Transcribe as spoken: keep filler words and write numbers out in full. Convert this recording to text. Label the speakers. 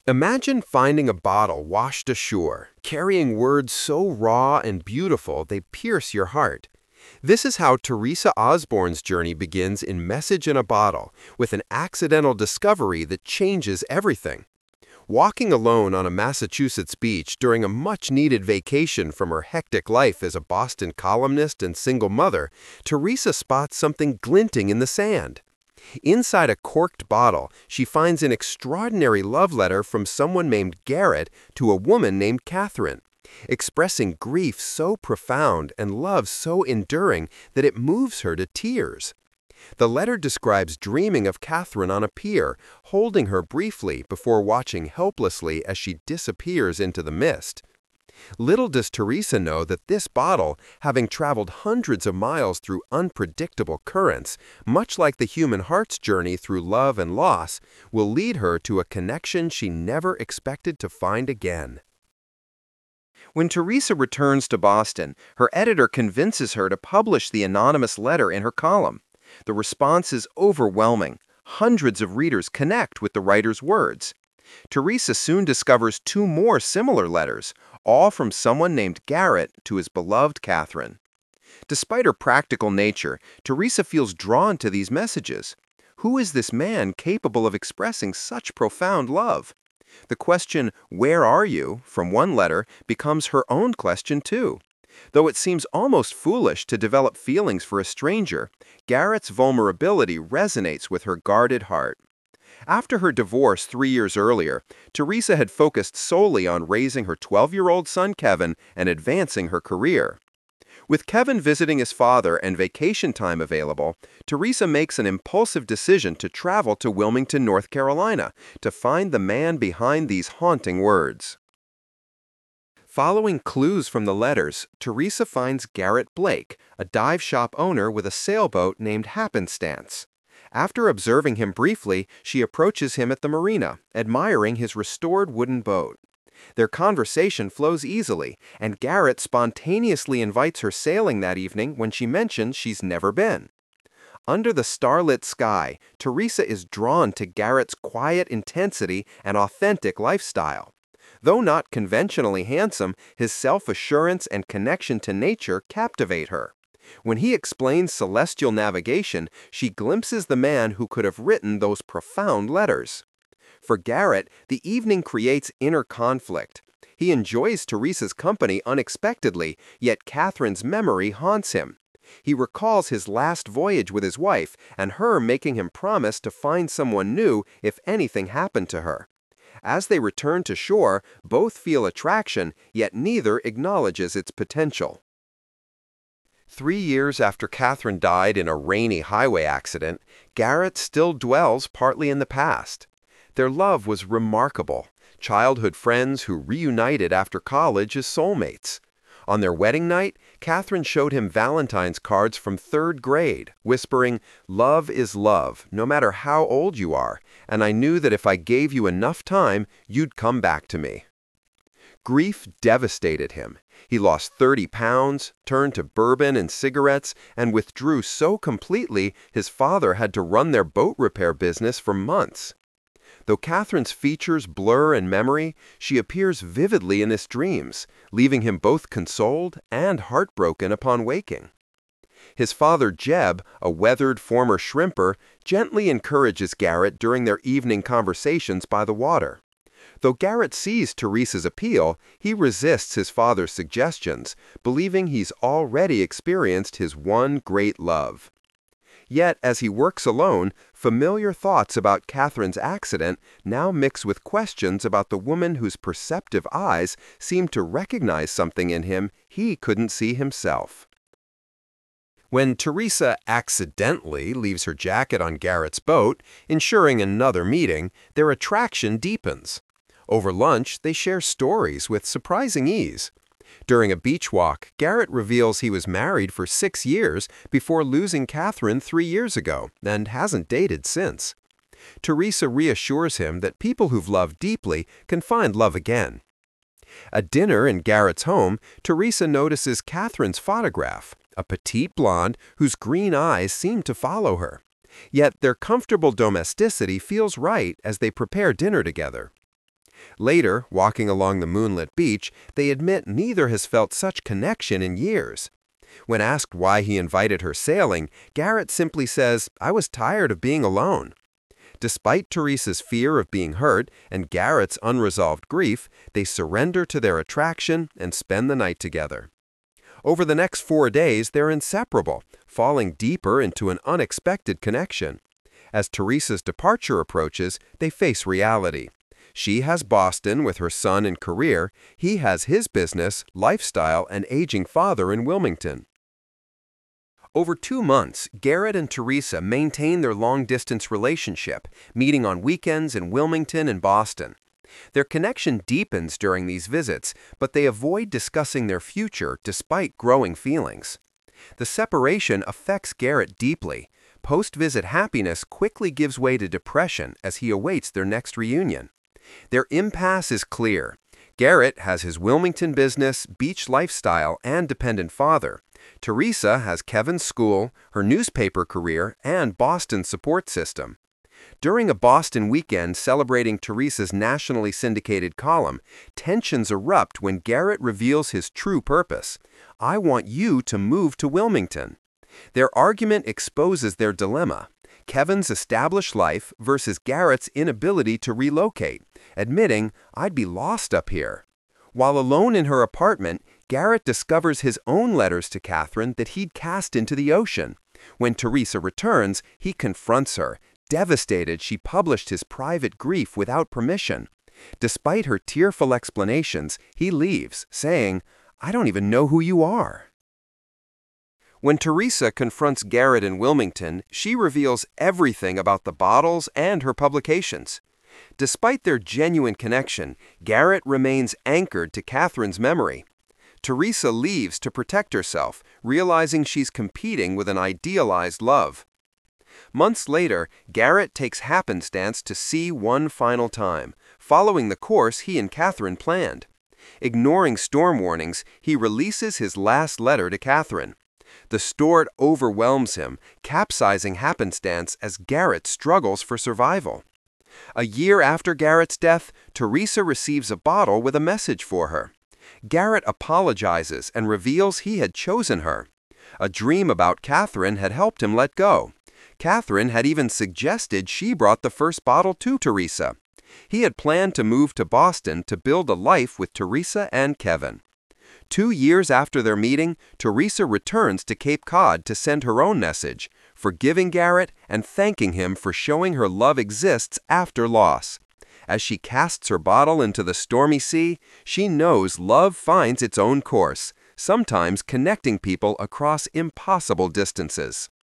Speaker 1: Imagine finding a bottle washed ashore, carrying words so raw and beautiful they pierce your heart. This is how Teresa Osborne's journey begins in Message in a Bottle, with an accidental discovery that changes everything. Walking alone on a Massachusetts beach during a much-needed vacation from her hectic life as a Boston columnist and single mother, Teresa spots something glinting in the sand. Inside a corked bottle, she finds an extraordinary love letter from someone named Garrett to a woman named Catherine, expressing grief so profound and love so enduring that it moves her to tears. The letter describes dreaming of Catherine on a pier, holding her briefly before watching helplessly as she disappears into the mist. Little does Teresa know that this bottle, having traveled hundreds of miles through unpredictable currents, much like the human heart's journey through love and loss, will lead her to a connection she never expected to find again. When Teresa returns to Boston, her editor convinces her to publish the anonymous letter in her column. The response is overwhelming. Hundreds of readers connect with the writer's words. Teresa soon discovers two more similar letters, all from someone named Garrett to his beloved Catherine. Despite her practical nature, Teresa feels drawn to these messages. Who is this man capable of expressing such profound love? The question, "Where are you?" from one letter becomes her own question too. Though it seems almost foolish to develop feelings for a stranger, Garrett's vulnerability resonates with her guarded heart. After her divorce three years earlier, Teresa had focused solely on raising her twelve-year-old son Kevin and advancing her career. With Kevin visiting his father and vacation time available, Teresa makes an impulsive decision to travel to Wilmington, North Carolina, to find the man behind these haunting words. Following clues from the letters, Teresa finds Garrett Blake, a dive shop owner with a sailboat named Happenstance. After observing him briefly, she approaches him at the marina, admiring his restored wooden boat. Their conversation flows easily, and Garrett spontaneously invites her sailing that evening when she mentions she's never been. Under the starlit sky, Teresa is drawn to Garrett's quiet intensity and authentic lifestyle. Though not conventionally handsome, his self-assurance and connection to nature captivate her. When he explains celestial navigation, she glimpses the man who could have written those profound letters. For Garrett, the evening creates inner conflict. He enjoys Teresa's company unexpectedly, yet Catherine's memory haunts him. He recalls his last voyage with his wife and her making him promise to find someone new if anything happened to her. As they return to shore, both feel attraction, yet neither acknowledges its potential. Three years after Catherine died in a rainy highway accident, Garrett still dwells partly in the past. Their love was remarkable, childhood friends who reunited after college as soulmates. On their wedding night, Catherine showed him Valentine's cards from third grade, whispering, "Love is love, no matter how old you are, and I knew that if I gave you enough time, you'd come back to me." Grief devastated him. He lost thirty pounds, turned to bourbon and cigarettes, and withdrew so completely his father had to run their boat repair business for months. Though Catherine's features blur in memory, she appears vividly in his dreams, leaving him both consoled and heartbroken upon waking. His father Jeb, a weathered former shrimper, gently encourages Garrett during their evening conversations by the water. Though Garrett sees Teresa's appeal, he resists his father's suggestions, believing he's already experienced his one great love. Yet, as he works alone, familiar thoughts about Catherine's accident now mix with questions about the woman whose perceptive eyes seemed to recognize something in him he couldn't see himself. When Teresa accidentally leaves her jacket on Garrett's boat, ensuring another meeting, their attraction deepens. Over lunch, they share stories with surprising ease. During a beach walk, Garrett reveals he was married for six years before losing Catherine three years ago and hasn't dated since. Teresa reassures him that people who've loved deeply can find love again. At dinner in Garrett's home, Teresa notices Catherine's photograph, a petite blonde whose green eyes seem to follow her. Yet their comfortable domesticity feels right as they prepare dinner together. Later, walking along the moonlit beach, they admit neither has felt such connection in years. When asked why he invited her sailing, Garrett simply says, "I was tired of being alone." Despite Teresa's fear of being hurt and Garrett's unresolved grief, they surrender to their attraction and spend the night together. Over the next four days, they're inseparable, falling deeper into an unexpected connection. As Teresa's departure approaches, they face reality. She has Boston with her son and career. He has his business, lifestyle, and aging father in Wilmington. Over two months, Garrett and Teresa maintain their long-distance relationship, meeting on weekends in Wilmington and Boston. Their connection deepens during these visits, but they avoid discussing their future despite growing feelings. The separation affects Garrett deeply. Post-visit happiness quickly gives way to depression as he awaits their next reunion. Their impasse is clear. Garrett has his Wilmington business, beach lifestyle, and dependent father. Teresa has Kevin's school, her newspaper career, and Boston's support system. During a Boston weekend celebrating Teresa's nationally syndicated column, tensions erupt when Garrett reveals his true purpose. "I want you to move to Wilmington." Their argument exposes their dilemma. Kevin's established life versus Garrett's inability to relocate, admitting, "I'd be lost up here." While alone in her apartment, Garrett discovers his own letters to Catherine that he'd cast into the ocean. When Teresa returns, he confronts her, devastated she published his private grief without permission. Despite her tearful explanations, he leaves, saying, "I don't even know who you are." When Teresa confronts Garrett in Wilmington, she reveals everything about the bottles and her publications. Despite their genuine connection, Garrett remains anchored to Catherine's memory. Teresa leaves to protect herself, realizing she's competing with an idealized love. Months later, Garrett takes happenstance to sea one final time, following the course he and Catherine planned. Ignoring storm warnings, he releases his last letter to Catherine. The storm overwhelms him, capsizing happenstance as Garrett struggles for survival. A year after Garrett's death, Teresa receives a bottle with a message for her. Garrett apologizes and reveals he had chosen her. A dream about Catherine had helped him let go. Catherine had even suggested she brought the first bottle to Teresa. He had planned to move to Boston to build a life with Teresa and Kevin. Two years after their meeting, Teresa returns to Cape Cod to send her own message, forgiving Garrett and thanking him for showing her love exists after loss. As she casts her bottle into the stormy sea, she knows love finds its own course, sometimes connecting people across impossible distances.